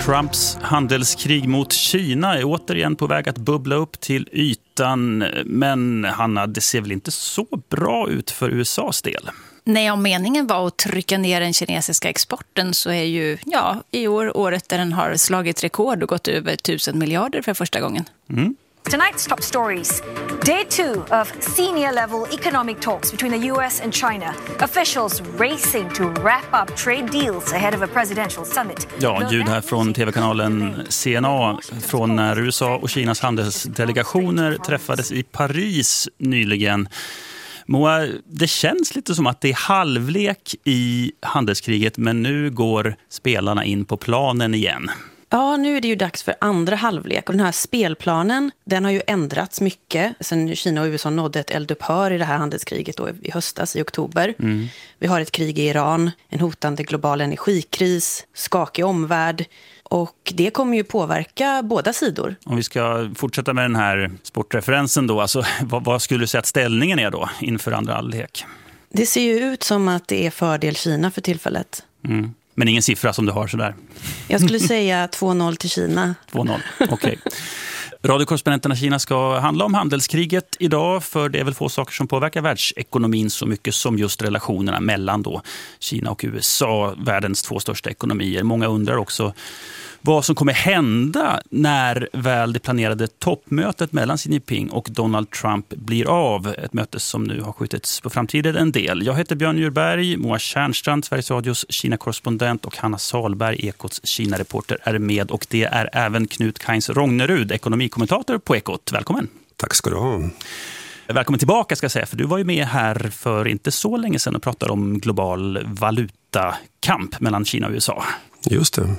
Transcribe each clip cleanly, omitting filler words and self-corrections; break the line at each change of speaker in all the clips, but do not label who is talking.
Trumps handelskrig mot Kina är återigen på väg att bubbla upp till ytan. Men Hanna, det ser väl inte så bra ut för USAs del?
Nej, om meningen var att trycka ner den kinesiska exporten så är ju i år året där den har slagit rekord och gått över 1000 miljarder för första gången.
Tonight's top stories. Day 2 of senior-level economic talks between the US and China. Officials racing to wrap up trade deals ahead of a presidential summit.
Ja, ljud här från tv-kanalen CNA från när USA och Kinas handelsdelegationer träffades i Paris nyligen. Moa, det känns lite som att det är halvlek i handelskriget, men nu går spelarna in på planen igen.
Ja, nu är det ju dags för andra halvlek och den här spelplanen, den har ju ändrats mycket sen Kina och USA nådde ett eldupphör i det här handelskriget då i höstas, i oktober. Vi har ett krig i Iran, en hotande global energikris, skakig omvärld och det kommer ju påverka båda sidor.
Om vi ska fortsätta med den här sportreferensen då, alltså vad skulle du säga att ställningen är då inför andra halvlek? Det
ser ju ut som att det är fördel Kina för tillfället.
Men ingen siffra som du har sådär?
Jag skulle säga 2-0 till Kina.
2-0, okej. Radiokorrespondenterna Kina ska handla om handelskriget idag, för det är väl få saker som påverkar världsekonomin så mycket som just relationerna mellan då Kina och USA, världens två största ekonomier. Många undrar också vad som kommer hända när väl det planerade toppmötet mellan Xi Jinping och Donald Trump blir av. Ett möte som nu har skjutits på framtiden en del. Jag heter Björn Djurberg, Moa Tjärnstrand, Sveriges Radios Kina-korrespondent, och Hanna Salberg, Ekots Kina-reporter, är med. Och det är även Knut Kainz Rognerud, ekonomikommentator på Ekot. Välkommen.
Tack ska du ha.
Välkommen tillbaka ska jag säga, för du var ju med här för inte så länge sedan och pratade om global valutakamp mellan Kina och USA.
Just det.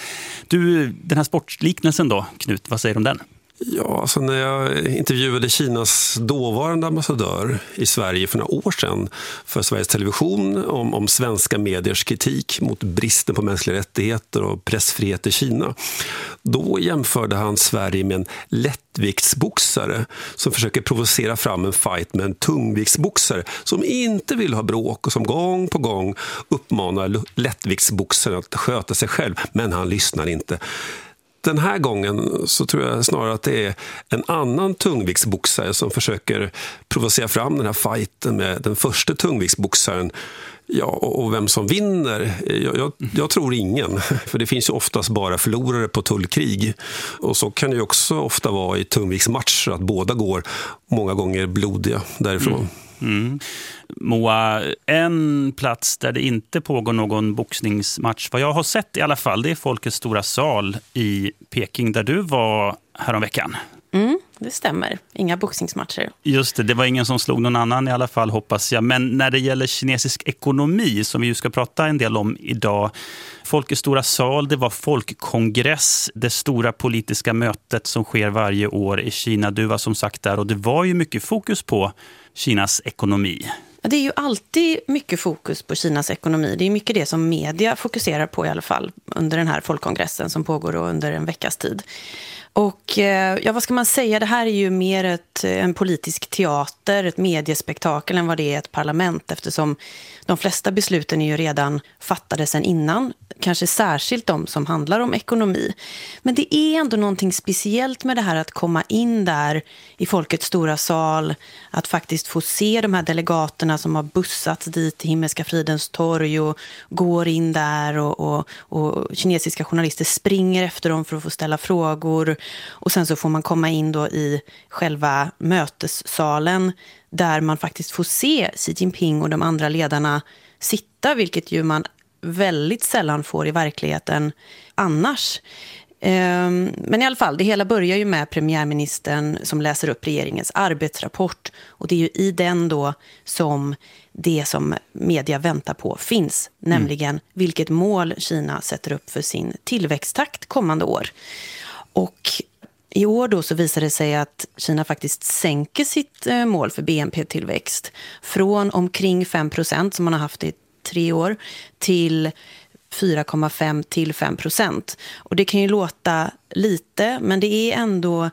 Du, den här sportliknelsen då, Knut, vad säger du om den?
Ja, alltså när jag intervjuade Kinas dåvarande ambassadör i Sverige för några år sedan för Sveriges Television om svenska mediers kritik mot bristen på mänskliga rättigheter och pressfrihet i Kina. Då jämförde han Sverige med en lättviktsboxare som försöker provocera fram en fight med en tungviktsboxare som inte vill ha bråk och som gång på gång uppmanar lättviktsboxaren att sköta sig själv, men han lyssnar inte. Den här gången så tror jag snarare att det är en annan tungviktsboxare som försöker provocera fram den här fighten med den första tungviktsboxaren. Ja, och vem som vinner, jag tror ingen. För det finns ju oftast bara förlorare på tullkrig. Och så kan det ju också ofta vara i tungviktsmatcher att båda går många gånger blodiga därifrån.
Moa, en plats där det inte pågår någon boxningsmatch, vad jag har sett i alla fall, det är Folkets stora sal i Peking där du var häromveckan.
Det stämmer. Inga boxningsmatcher.
Just det var ingen som slog någon annan i alla fall, hoppas jag. Men när det gäller kinesisk ekonomi, som vi ju ska prata en del om idag, Folkets stora sal, det var folkkongress, det stora politiska mötet som sker varje år i Kina. Du var som sagt där och det var ju mycket fokus på Kinas ekonomi.
Det är ju alltid mycket fokus på Kinas ekonomi. Det är mycket det som media fokuserar på i alla fall under den här folkkongressen som pågår under en veckas tid. Och vad ska man säga, det här är ju mer en politisk teater, ett mediespektakel än vad det är ett parlament, eftersom de flesta besluten är ju redan fattade sedan innan, kanske särskilt de som handlar om ekonomi. Men det är ändå någonting speciellt med det här att komma in där i Folkets stora sal, att faktiskt få se de här delegaterna som har bussats dit till Himmelska fridens torg och går in där och kinesiska journalister springer efter dem för att få ställa frågor. Och sen så får man komma in då i själva mötessalen där man faktiskt får se Xi Jinping och de andra ledarna sitta, vilket ju man väldigt sällan får i verkligheten annars. Men i alla fall, det hela börjar ju med premiärministern som läser upp regeringens arbetsrapport, och det är ju i den då som det som media väntar på finns, nämligen vilket mål Kina sätter upp för sin tillväxttakt kommande år. Och i år då så visar det sig att Kina faktiskt sänker sitt mål för BNP-tillväxt från omkring 5% som man har haft i 3 år till 4,5 till 5%. Och det kan ju låta lite, men det är ändå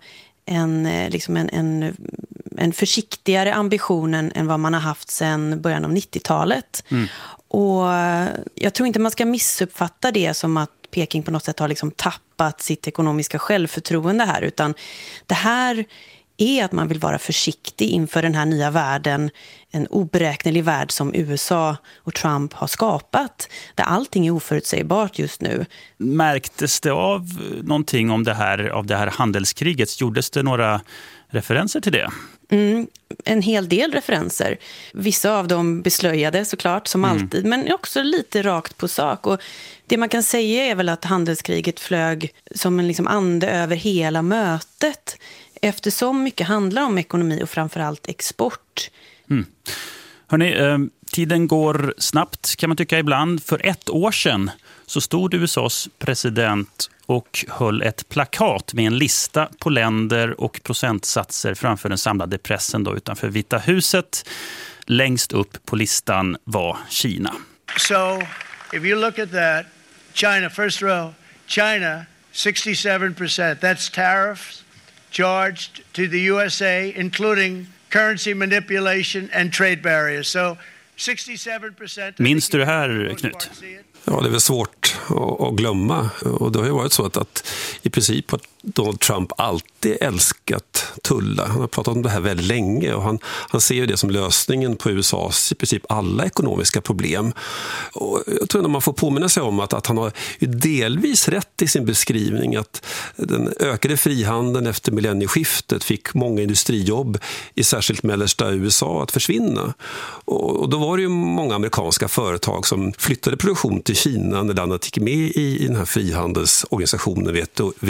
en försiktigare ambition än vad man har haft sedan början av 90-talet. Och jag tror inte man ska missuppfatta det som att att Peking på något sätt har liksom tappat sitt ekonomiska självförtroende här, utan det här är att man vill vara försiktig inför den här nya världen, en oberäknelig värld som USA och Trump har skapat, där allting är oförutsägbart just nu.
Märktes det av någonting om det här handelskriget? Gjordes det några referenser till det?
En hel del referenser. Vissa av dem beslöjade såklart, som alltid, men också lite rakt på sak. Och det man kan säga är väl att handelskriget flög som en liksom ande över hela mötet, eftersom mycket handlar om ekonomi och framförallt export.
Hörrni, tiden går snabbt kan man tycka ibland. För 1 år sedan så stod USAs president och höll ett plakat med en lista på länder och procentsatser framför den samlade pressen då utanför Vita huset. Längst upp på listan var Kina.
So, if you look at that, China, first row, China, 67%. That's tariffs charged to the USA, including currency manipulation and trade barriers. So, 67%.
Minns du det här, Knut?
Ja, det är väl svårt att glömma. Och det har ju varit så att i princip har Donald Trump alltid älskat tullar. Han har pratat om det här väldigt länge och han ser ju det som lösningen på USAs i princip alla ekonomiska problem. Och jag tror att man får påminna sig om att han har ju delvis rätt i sin beskrivning att den ökade frihandeln efter millennieskiftet fick många industrijobb i särskilt mellersta USA att försvinna. Och då var det ju många amerikanska företag som flyttade produktion till Kina när landet gick med i den här frihandelsorganisationen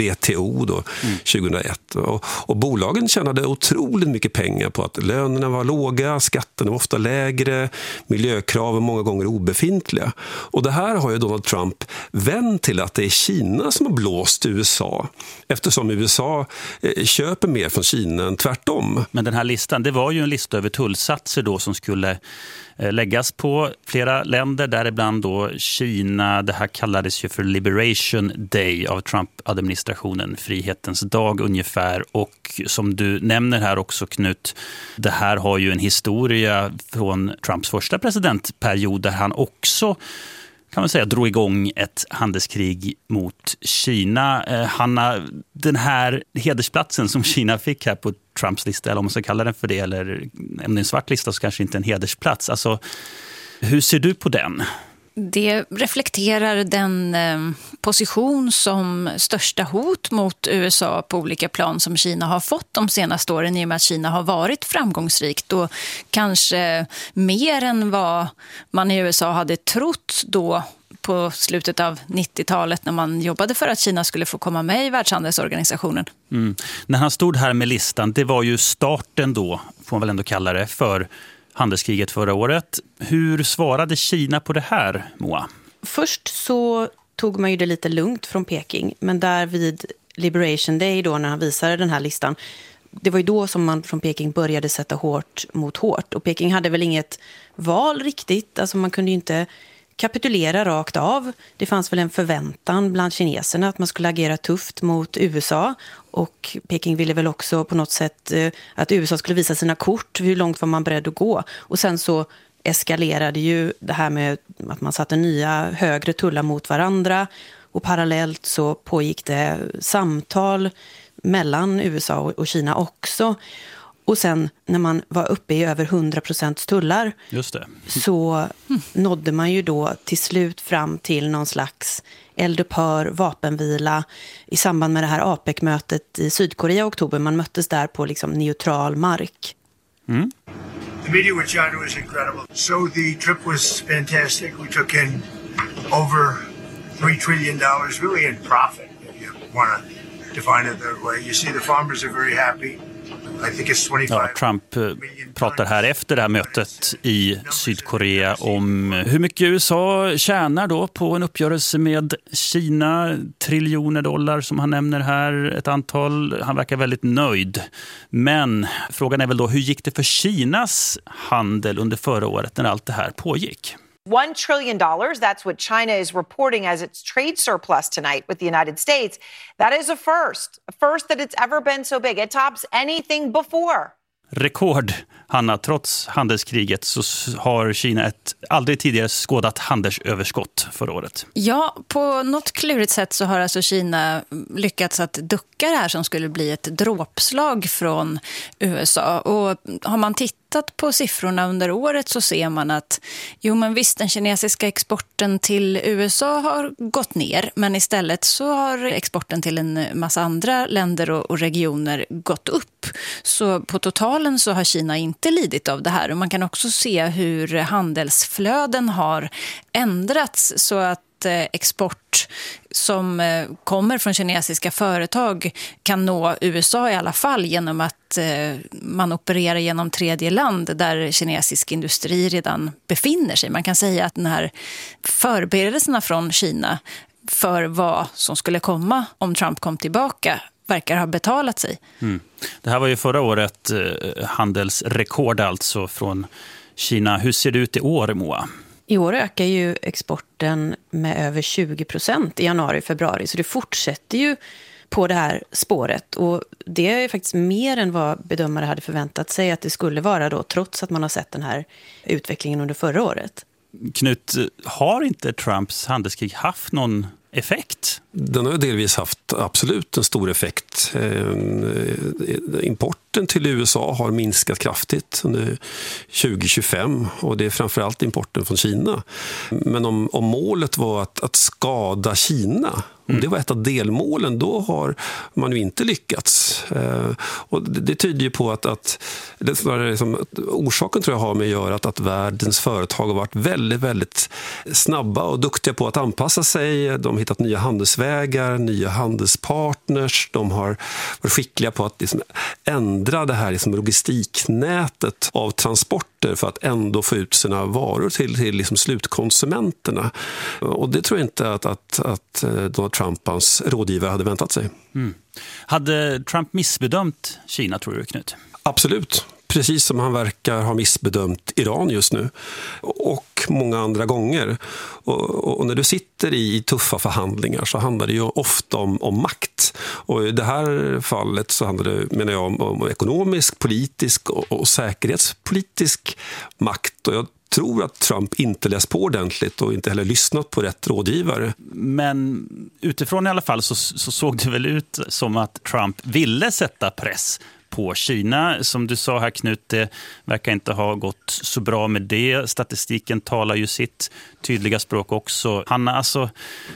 WTO då, 2001. Och bolagen tjänade otroligt mycket pengar på att lönerna var låga, skatterna var ofta lägre, miljökraven många gånger obefintliga. Och det här har ju Donald Trump vänt till att det är Kina som har blåst USA, eftersom USA köper mer från Kina än tvärtom.
Men den här listan, det var ju en lista över tullsatser då som skulle läggas på flera länder, däribland då Kina. Det här kallades ju för Liberation Day av Trump-administrationen, frihetens dag ungefär. Och som du nämner här också, Knut, det här har ju en historia från Trumps första presidentperiod där han också, kan man säga, drog igång ett handelskrig mot Kina. Hanna, den här hedersplatsen som Kina fick här på Trumps lista, eller om man ska kalla den för det, eller om det är en svart lista så kanske inte en hedersplats. Alltså, hur ser du på den?
Det reflekterar den position som största hot mot USA på olika plan som Kina har fått de senaste åren, i och med att Kina har varit framgångsrikt och kanske mer än vad man i USA hade trott då på slutet av 90-talet när man jobbade för att Kina skulle få komma med i Världshandelsorganisationen.
När han stod här med listan, det var ju starten då, får man väl ändå kalla det, för handelskriget förra året. Hur svarade Kina på det här, Moa?
Först så tog man ju det lite lugnt från Peking, men där vid Liberation Day då, när han visade den här listan, det var ju då som man från Peking började sätta hårt mot hårt. Och Peking hade väl inget val riktigt, alltså man kunde ju inte kapitulera rakt av. Det fanns väl en förväntan bland kineserna att man skulle agera tufft mot USA, och Peking ville väl också på något sätt att USA skulle visa sina kort, hur långt var man beredd att gå. Och sen så eskalerade ju det här med att man satte nya högre tullar mot varandra, och parallellt så pågick det samtal mellan USA och Kina också. Och sen när man var uppe i över 100% tullar,
just det,
så nådde man ju då till slut fram till någon slags eldupphör, vapenvila i samband med det här APEC-mötet i Sydkorea i oktober. Man möttes där på liksom neutral mark.
The meeting with China was incredible. So the trip was fantastic. We took in over $3 trillion really in profit, if you want to define it that way. You see the farmers are very happy.
Ja, Trump pratar här efter det här mötet i Sydkorea om hur mycket USA tjänar då på en uppgörelse med Kina. $triljoner dollar som han nämner här, ett antal. Han verkar väldigt nöjd. Men frågan är väl då, hur gick det för Kinas handel under förra året när allt det här pågick?
$1 trillion, that's what China is reporting as its trade surplus tonight with the United States. That is a first that it's ever been so big. It tops anything before.
rekord, Hanna. Trots handelskriget så har Kina ett aldrig tidigare skådat handelsöverskott förra året.
Ja, på något klurigt sätt så har alltså Kina lyckats att ducka det här som skulle bli ett dråpslag från USA. Och har man tittat på siffrorna under året så ser man att men visst, den kinesiska exporten till USA har gått ner, men istället så har exporten till en massa andra länder och regioner gått upp. Så på totalen så har Kina inte lidit av det här, och man kan också se hur handelsflöden har ändrats så att export som kommer från kinesiska företag kan nå USA i alla fall genom att man opererar genom tredje land där kinesisk industri redan befinner sig. Man kan säga att den här förberedelserna från Kina för vad som skulle komma om Trump kom tillbaka verkar ha betalat sig.
Det här var ju förra året handelsrekord alltså från Kina. Hur ser det ut i år, Moa?
I år ökar ju exporten med över 20% i januari-februari, så det fortsätter ju på det här spåret, och det är faktiskt mer än vad bedömare hade förväntat sig att det skulle vara då, trots att man har sett den här utvecklingen under förra året.
Knut, har inte Trumps handelskrig haft någon effekt?
Den har delvis haft absolut en stor effekt. Importen till USA har minskat kraftigt under 2025, och det är framförallt importen från Kina. Men om målet var att skada Kina, om det var ett av delmålen, då har man ju inte lyckats. Och det tyder ju på att det liksom, orsaken tror jag har med att göra att världens företag har varit väldigt, väldigt snabba och duktiga på att anpassa sig. De har hittat nya handelsvägar, nya handelspartners. De har varit skickliga på att liksom ändra det här liksom logistiknätet av transporter för att ändå få ut sina varor till liksom slutkonsumenterna. Och det tror jag inte att Donald Trump, hans rådgivare, hade väntat sig.
Hade Trump missbedömt Kina, tror du, Knut?
Absolut. Precis som han verkar ha missbedömt Iran just nu. Och många andra gånger. Och när du sitter i tuffa förhandlingar så handlar det ju ofta om makt. Och i det här fallet så handlar det, menar jag, om ekonomisk, politisk och säkerhetspolitisk makt. Och jag tror att Trump inte läst på ordentligt och inte heller lyssnat på rätt rådgivare.
Men utifrån i alla fall så såg det väl ut som att Trump ville sätta press på Kina. Som du sa här, Knut, det verkar inte ha gått så bra med det. Statistiken talar ju sitt tydliga språk också. Hanna, alltså,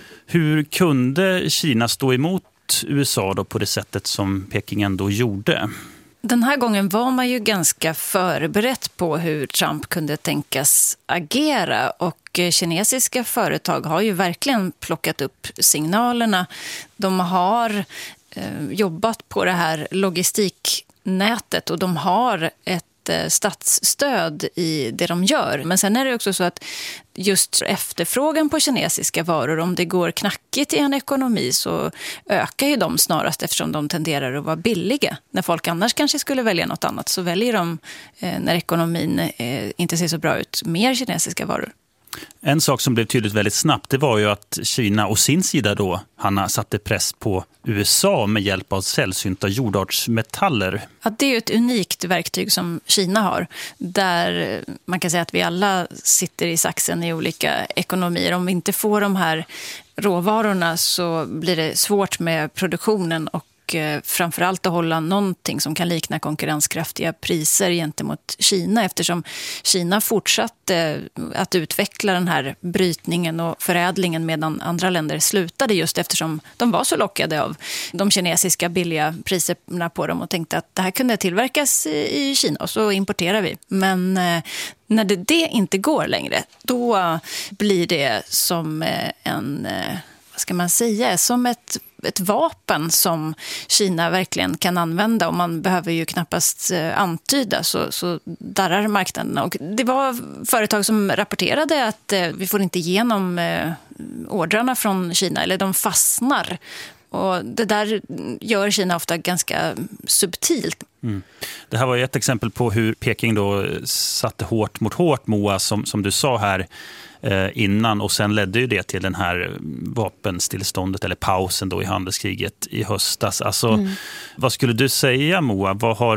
hur kunde Kina stå emot USA då på det sättet som Peking ändå gjorde?
Den här gången var man ju ganska förberett på hur Trump kunde tänkas agera, och kinesiska företag har ju verkligen plockat upp signalerna. De har jobbat på det här logistiknätet och de har ett statsstöd i det de gör. Men sen är det också så att just efterfrågan på kinesiska varor, om det går knackigt i en ekonomi, så ökar ju de snarast, eftersom de tenderar att vara billiga. När folk annars kanske skulle välja något annat, så väljer de, när ekonomin inte ser så bra ut, mer kinesiska varor.
En sak som blev tydligt väldigt snabbt, det var ju att Kina å sin sida då, Hanna, satte press på USA med hjälp av sällsynta jordartsmetaller.
Ja, det är ju ett unikt verktyg som Kina har, där man kan säga att vi alla sitter i saxen i olika ekonomier. Om vi inte får de här råvarorna så blir det svårt med produktionen och framförallt att hålla någonting som kan likna konkurrenskraftiga priser gentemot Kina, eftersom Kina fortsatte att utveckla den här brytningen och förädlingen medan andra länder slutade, just eftersom de var så lockade av de kinesiska billiga priserna på dem och tänkte att det här kunde tillverkas i Kina och så importerar vi. Men när det inte går längre, då blir det som vad ska man säga, som ett vapen som Kina verkligen kan använda, och man behöver ju knappast antyda så darrar marknaderna. Och det var företag som rapporterade att vi får inte igenom ordrarna från Kina, eller de fastnar. Och det där gör Kina ofta ganska subtilt.
Det här var ju ett exempel på hur Peking då satte hårt mot hårt, Moa, som du sa här innan, och sen ledde ju det till den här vapenstillståndet eller pausen då i handelskriget i höstas. Alltså, vad skulle du säga, Moa? Vad har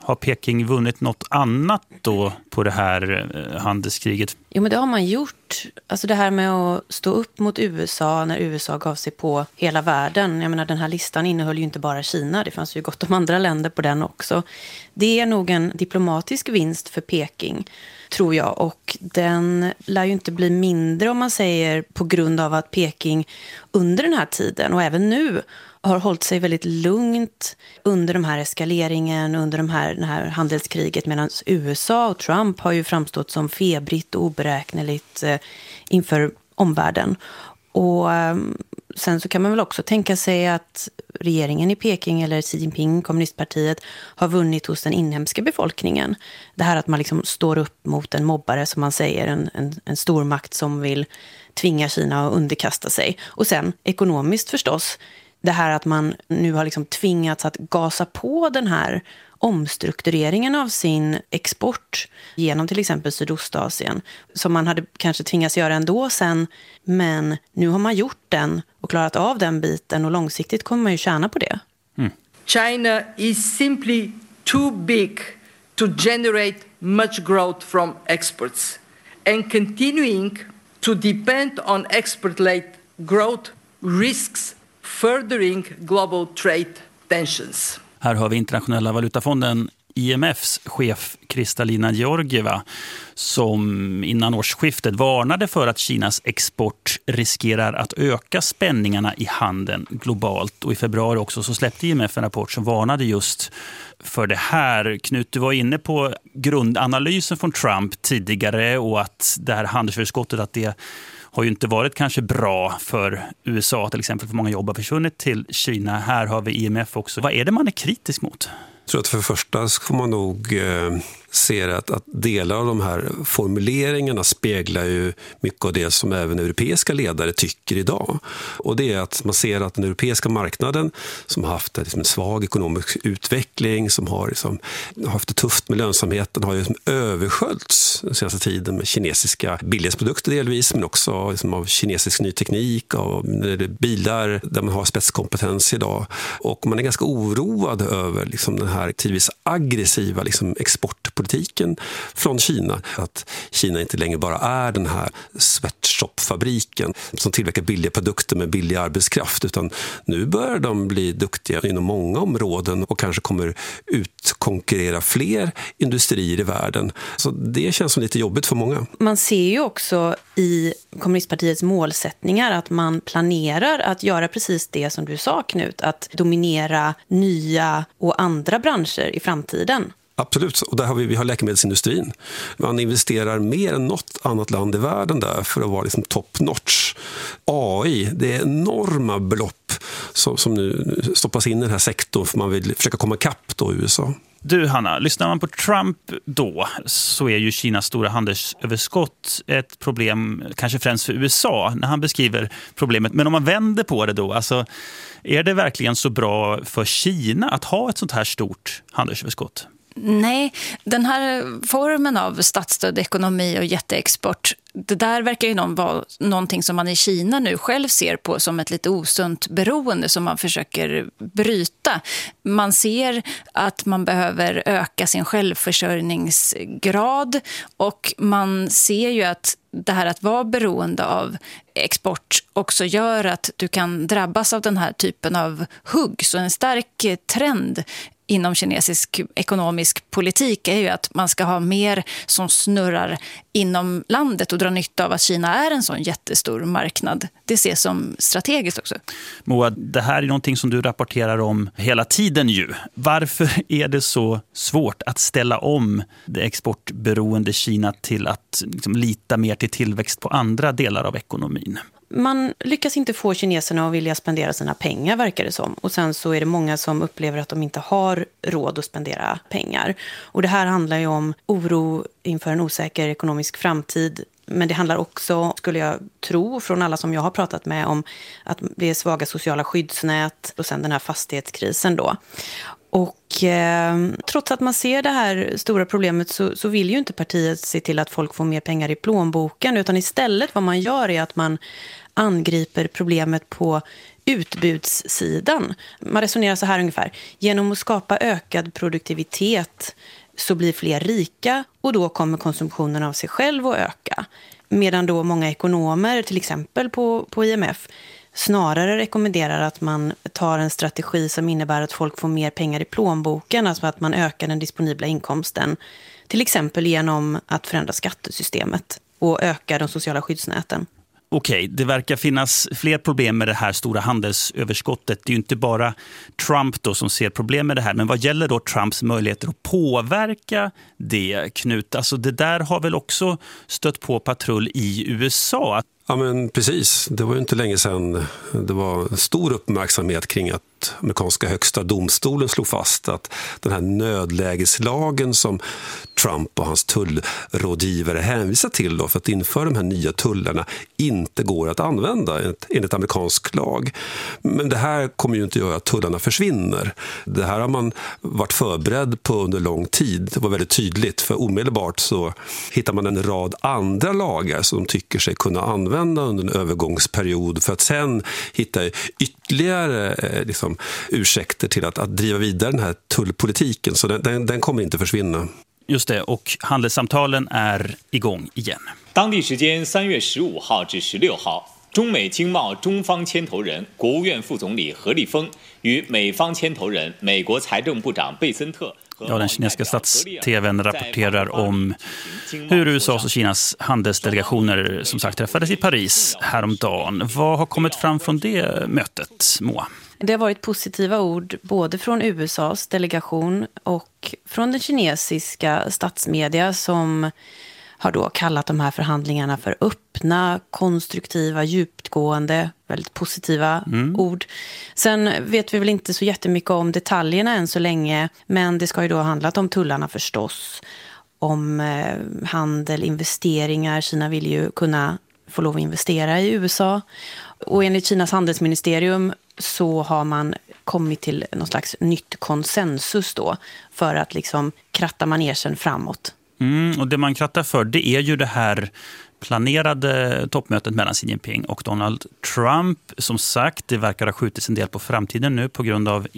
Har Peking vunnit något annat då på det här handelskriget?
Jo, men det har man gjort. Alltså det här med att stå upp mot USA när USA gav sig på hela världen. Jag menar, den här listan innehöll ju inte bara Kina. Det fanns ju gott om andra länder på den också. Det är nog en diplomatisk vinst för Peking, tror jag. Och den lär ju inte bli mindre, om man säger, på grund av att Peking under den här tiden och även nu har hållit sig väldigt lugnt under de här eskaleringen, under det här handelskriget, medan USA och Trump har ju framstått som febrigt och oberäkneligt inför omvärlden. Och sen så kan man väl också tänka sig att regeringen i Peking eller Xi Jinping, kommunistpartiet, har vunnit hos den inhemska befolkningen. Det här att man liksom står upp mot en mobbare, som man säger, en stormakt som vill tvinga Kina att underkasta sig. Och sen ekonomiskt förstås, det här att man nu har liksom tvingats att gasa på den här omstruktureringen av sin export genom till exempel Sydostasien, som man hade kanske tvingats göra ändå sen, men nu har man gjort den och klarat av den biten, och långsiktigt kommer man ju tjäna på det.
China is simply too big to generate much growth from exports, and continuing to depend on export-led growth risks furthering global trade tensions.
Här har vi Internationella valutafonden IMFs chef Kristalina Georgieva som innan årsskiftet varnade för att Kinas export riskerar att öka spänningarna i handeln globalt. Och i februari också så släppte IMF en rapport som varnade just för det här. Knut, du var inne på grundanalysen från Trump tidigare och att det här handelsöverskottet, att det har ju inte varit kanske bra för USA till exempel, för många jobb har försvunnit till Kina. Här har vi IMF också. Vad är det man är kritisk mot?
Jag tror att för det första så får man nog se att delar av de här formuleringarna speglar ju mycket av det som även europeiska ledare tycker idag. Och det är att man ser att den europeiska marknaden, som har haft en svag ekonomisk utveckling, som har haft det tufft med lönsamheten, har ju översköljts den senaste tiden med kinesiska billighetsprodukter delvis, men också av kinesisk ny teknik, av bilar där man har spetskompetens idag. Och man är ganska oroad över den här tidvis aggressiva exportpolitiken från Kina. Att Kina inte längre bara är den här sweatshop-fabriken som tillverkar billiga produkter med billig arbetskraft, utan nu börjar de bli duktiga inom många områden och kanske kommer utkonkurrera fler industrier i världen. Så det känns som lite jobbigt för många.
Man ser ju också i kommunistpartiets målsättningar att man planerar att göra precis det som du sa, Knut, att dominera nya och andra branscher i framtiden.
Absolut, och där har vi har läkemedelsindustrin. Man investerar mer än något annat land i världen där för att vara top notch. AI, det är enorma belopp som nu stoppas in i den här sektorn för man vill försöka komma ikapp då i USA.
Du Hanna, lyssnar man på Trump då så är ju Kinas stora handelsöverskott ett problem kanske främst för USA när han beskriver problemet. Men om man vänder på det då, alltså, är det verkligen så bra för Kina att ha ett sånt här stort handelsöverskott?
Nej, den här formen av statsstödd ekonomi och jätteexport, det där verkar ju vara någonting som man i Kina nu själv ser på som ett lite osunt beroende som man försöker bryta. Man ser att man behöver öka sin självförsörjningsgrad, och man ser ju att det här att vara beroende av export också gör att du kan drabbas av den här typen av hugg. Så en stark trend inom kinesisk ekonomisk politik är ju att man ska ha mer som snurrar inom landet och dra nytta av att Kina är en sån jättestor marknad. Det ses som strategiskt också.
Moa, det här är någonting som du rapporterar om hela tiden ju. Varför är det så svårt att ställa om det exportberoende Kina till att lita mer till tillväxt på andra delar av ekonomin?
Man lyckas inte få kineserna att vilja spendera sina pengar, verkar det som. Och sen så är det många som upplever att de inte har råd att spendera pengar. Och det här handlar ju om oro inför en osäker ekonomisk framtid. Men det handlar också, skulle jag tro, från alla som jag har pratat med, om att det är svaga sociala skyddsnät och sen den här fastighetskrisen då. Och trots att man ser det här stora problemet så vill ju inte partiet se till att folk får mer pengar i plånboken, utan istället vad man gör är att man angriper problemet på utbudssidan. Man resonerar så här ungefär. Genom att skapa ökad produktivitet så blir fler rika och då kommer konsumtionen av sig själv att öka. Medan då många ekonomer, till exempel på IMF, snarare rekommenderar att man tar en strategi som innebär att folk får mer pengar i plånboken, alltså att man ökar den disponibla inkomsten, till exempel genom att förändra skattesystemet och öka de sociala skyddsnäten.
Okej, det verkar finnas fler problem med det här stora handelsöverskottet. Det är ju inte bara Trump då som ser problem med det här. Men vad gäller då Trumps möjligheter att påverka det, Knut? Alltså det där har väl också stött på patrull i USA?
Ja, men precis. Det var ju inte länge sedan det var stor uppmärksamhet kring att amerikanska högsta domstolen slog fast att den här nödlägeslagen som Trump och hans tullrådgivare hänvisar till då för att införa de här nya tullarna inte går att använda enligt amerikansk lag. Men det här kommer ju inte göra att tullarna försvinner. Det här har man varit förberedd på under lång tid. Det var väldigt tydligt, för omedelbart så hittar man en rad andra lagar som de tycker sig kunna använda under en övergångsperiod för att sen hitta ytterligare ursäkter till att driva vidare den här tullpolitiken. Så den kommer inte försvinna.
Just det, och handelssamtalen är igång igen.
当地时间3月15号至16号，中美经贸中方牵头人国务院副总理何立峰与美方牵头人美国财政部长贝森特
Ja, den kinesiska stats-tvn rapporterar om hur USAs och Kinas handelsdelegationer som sagt träffades i Paris häromdagen. Vad har kommit fram från det mötet, Moa?
Det har varit positiva ord både från USAs delegation och från den kinesiska statsmedia som har då kallat de här förhandlingarna för öppna, konstruktiva, djupgående, väldigt positiva ord. Sen vet vi väl inte så jättemycket om detaljerna än så länge, men det ska ju då ha handlat om tullarna förstås, om handel, investeringar. Kina vill ju kunna få lov att investera i USA. Och enligt Kinas handelsministerium så har man kommit till någon slags nytt konsensus då för att kratta manegen framåt.
Och det man krattar för, det är ju det här planerade toppmötet mellan Xi Jinping och Donald Trump. Som sagt, det verkar ha skjutits en del på framtiden nu på grund av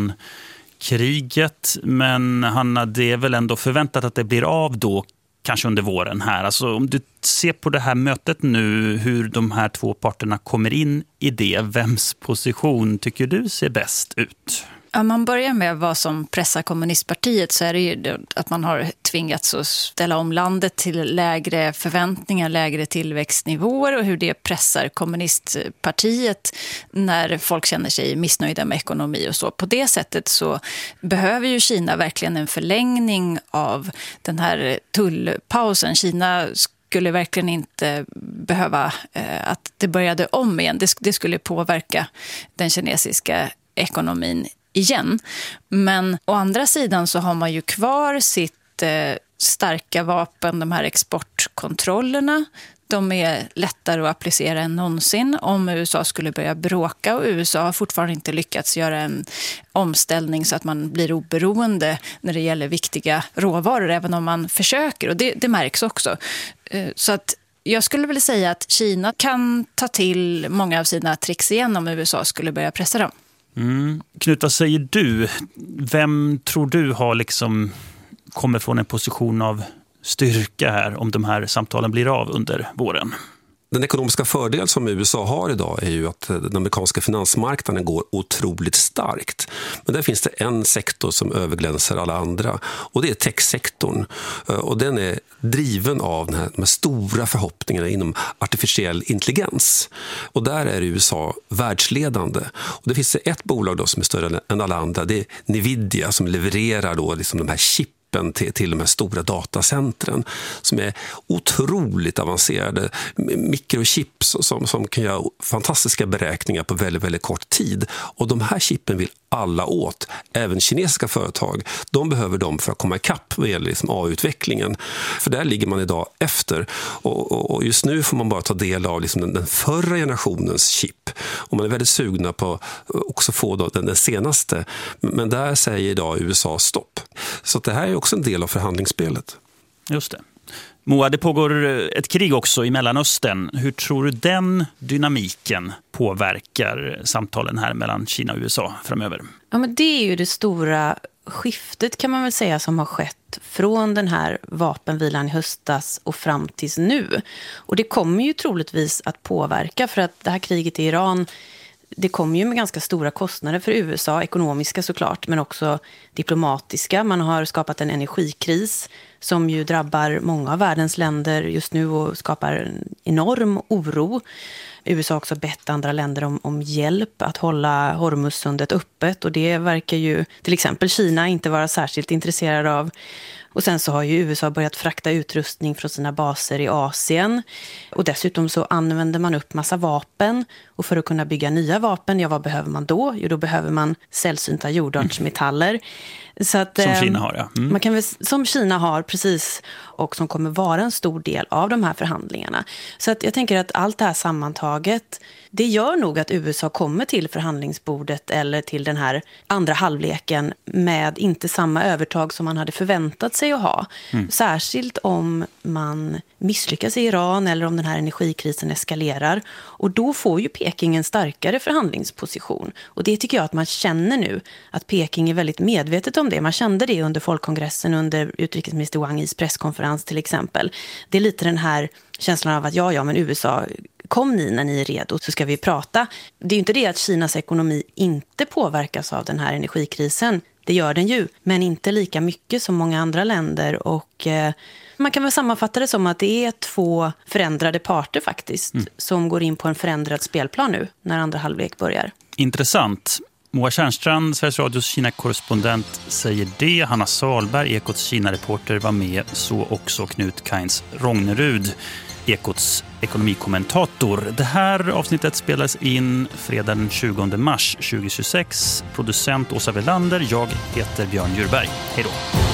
Iran-kriget. Men Hanna, det är väl ändå förväntat att det blir av då, kanske under våren här. Alltså om du ser på det här mötet nu, hur de här två parterna kommer in i det, vems position tycker du ser bäst ut?
Om man börjar med vad som pressar kommunistpartiet så är det ju att man har tvingats att ställa om landet till lägre förväntningar, lägre tillväxtnivåer och hur det pressar kommunistpartiet när folk känner sig missnöjda med ekonomi och så. På det sättet så behöver ju Kina verkligen en förlängning av den här tullpausen. Kina skulle verkligen inte behöva att det började om igen. Det skulle påverka den kinesiska ekonomin igen. Men å andra sidan så har man ju kvar sitt starka vapen, de här exportkontrollerna. De är lättare att applicera än någonsin om USA skulle börja bråka, och USA har fortfarande inte lyckats göra en omställning så att man blir oberoende när det gäller viktiga råvaror, även om man försöker, och det märks också. Så att jag skulle vilja säga att Kina kan ta till många av sina tricks igen om USA skulle börja pressa dem.
Knut, vad säger du? Vem tror du har kommer från en position av styrka här om de här samtalen blir av under våren?
Den ekonomiska fördel som USA har idag är ju att den amerikanska finansmarknaden går otroligt starkt. Men där finns det en sektor som överglänser alla andra, och det är techsektorn. Och den är driven av de här stora förhoppningarna inom artificiell intelligens. Och där är USA världsledande. Och det finns ett bolag då som är större än alla andra. Det är Nvidia som levererar då de här chip till de här stora datacentren som är otroligt avancerade mikrochips som kan göra fantastiska beräkningar på väldigt, väldigt kort tid. Och de här chippen vill alla åt. Även kinesiska företag, de behöver dem för att komma ikapp vad gäller AI-utvecklingen. För där ligger man idag efter. Och just nu får man bara ta del av den förra generationens chip. Och man är väldigt sugna på också få då den senaste. Men där säger idag USA stopp. Så det här är också en del av förhandlingsspelet.
Just det. Moa, det pågår ett krig också i Mellanöstern. Hur tror du den dynamiken påverkar samtalen här mellan Kina och USA framöver?
Ja, men det är ju det stora skiftet kan man väl säga som har skett från den här vapenvilan i höstas och fram tills nu. Och det kommer ju troligtvis att påverka, för att det här kriget i Iran, det kommer ju med ganska stora kostnader för USA, ekonomiska såklart, men också diplomatiska. Man har skapat en energikris som ju drabbar många av världens länder just nu och skapar en enorm oro. USA har också bett andra länder om hjälp att hålla Hormuzsundet öppet, och det verkar ju till exempel Kina inte vara särskilt intresserad av. Och sen så har ju USA börjat frakta utrustning från sina baser i Asien. Och dessutom så använder man upp massa vapen. Och för att kunna bygga nya vapen, ja, vad behöver man då? Jo, då behöver man sällsynta jordartsmetaller. Så att,
som Kina har, ja.
Man kan väl, som Kina har, precis. Och som kommer vara en stor del av de här förhandlingarna. Så att jag tänker att allt det här sammantaget, det gör nog att USA kommer till förhandlingsbordet eller till den här andra halvleken med inte samma övertag som man hade förväntat sig att ha. Särskilt om man misslyckas i Iran eller om den här energikrisen eskalerar. Och då får ju Peking en starkare förhandlingsposition. Och det tycker jag att man känner nu, att Peking är väldigt medvetet om det. Man kände det under folkkongressen, under utrikesminister Wang Yis presskonferens till exempel. Det är lite den här känslan av att ja, men USA, kom ni när ni är redo så ska vi prata. Det är ju inte det att Kinas ekonomi inte påverkas av den här energikrisen. Det gör den ju, men inte lika mycket som många andra länder. Och man kan väl sammanfatta det som att det är två förändrade parter faktiskt som går in på en förändrad spelplan nu när andra halvlek börjar.
Intressant. Moa Tjärnstrand, Sveriges Radios Kina-korrespondent, säger det. Hanna Salberg, Ekots Kina-reporter, var med. Så också Knut Kainz Rognerud, Ekots ekonomikommentator. Det här avsnittet spelades in fredag den 20 mars 2026. Producent Åsa Welander, jag heter Björn Djurberg. Hej då!